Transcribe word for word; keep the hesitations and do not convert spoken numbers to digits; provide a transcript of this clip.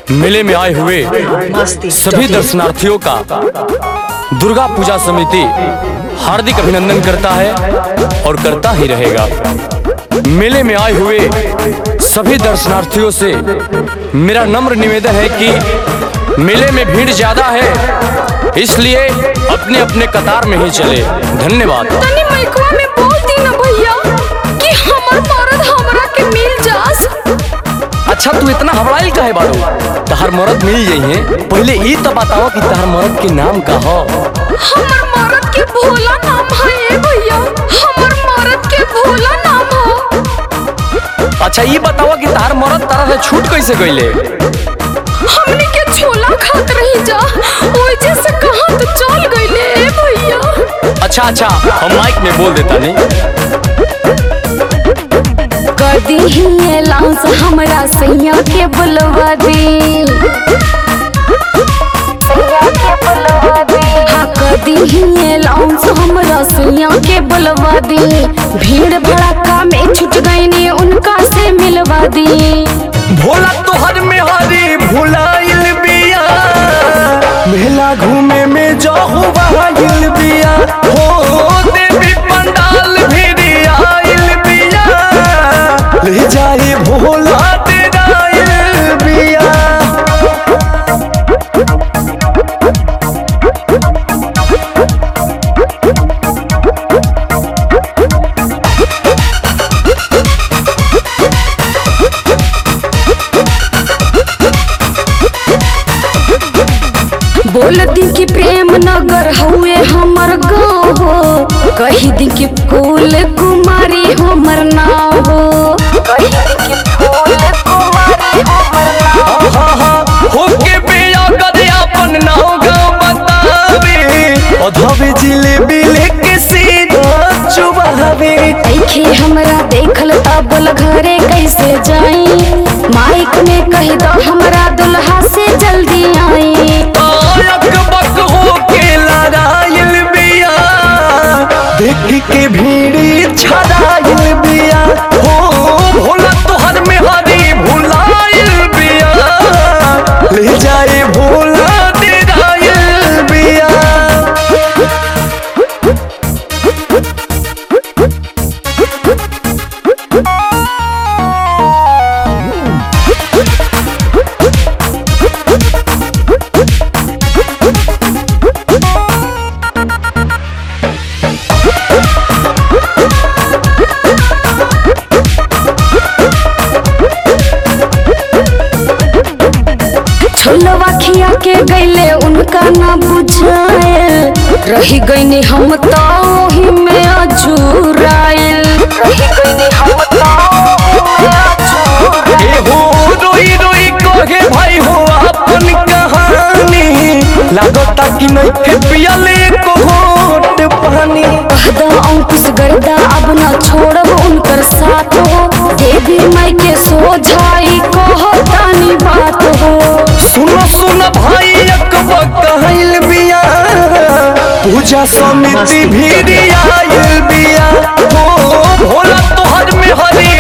मेले में आए हुए सभी दर्शनार्थियों का दुर्गा पूजा समिति हार्दिक अभिनंदन करता है और करता ही रहेगा। मेले में आए हुए सभी दर्शनार्थियों से मेरा नम्र निवेदन है कि मेले में भीड़ ज्यादा है, इसलिए अपने अपने कतार में ही चले। धन्यवाद। तनी माइकवा में बोल दी ना भैया कि हमर मर्द हमरा के मिल जास। अच्छा तू इतना हबड़ाइल काहे बाड़ू? तहर मर्द मिल जाइए, पहले ई तो बताओ कि तहर मर्द के नाम का हो? हमर मर्द के भोला नाम है भैया, हमर मर्द के भोला नाम हो। अच्छा ये बताओ कि तहर मर्द तरह से छूट कैसे गईले? हमने के छोला खात रही जा, ओइजे से कहां तो चल गईले भैया। अच्छा अच्छा हम माइक में बोल देता नहीं। कदी ही एलाउंस हमरा सैया के बुलवा दी, हाँ कदी ही एलाउंस हमरा सैया के बुलवा दी। भीड़ भड़का में छुट गईनी उनका से मिलवा दी। भोला तोहर में हरी भुलाइल बिया, मेला घूमे में जाहु बहाइल बिया हो। देवी पंडाल भी आइल बिया, ले जाए भोला तेराइल बिया। बोल दी कि प्रेम नगर हुए हमर गाँव हो, कही दी कि फूल कुमारी हमर नाव हो, कही दी कि फूल कुमारी हमर नाव हो। होके बिया गदे अपन नाव गाँव बतावे, अधवे जिलेबी लेके सीधा चुबावे। देखे हमरा देखल तबल घरे कैसे जाई, माइक में कह दो हमरा दुल्हा से जल्दी आई। देख के भीड़ छड़ाइल बिया हो। भोला तोहर में हरी भुलाइल बिया, ले जाए भोला तेराइल बिया। छोलवा खिया के गईले उनका ना बुझाए, रही गईनी हम तो ही में अझुराइल, रही गईनी हम तो ए हो रोई रोई कहे भाई हो अपन कहानी, लागता कि नहीं के पियले को होट पानी। कहदा अंकुश गर्दा अब ना छोड़ब उनकर साथ हो, देवी माई के सोझाई कहतानी बात हो। सुनो सुनो भाई अकबा कहल बिया, पूजा समिति भी आइल बिया हो। भोला तोहर में हरी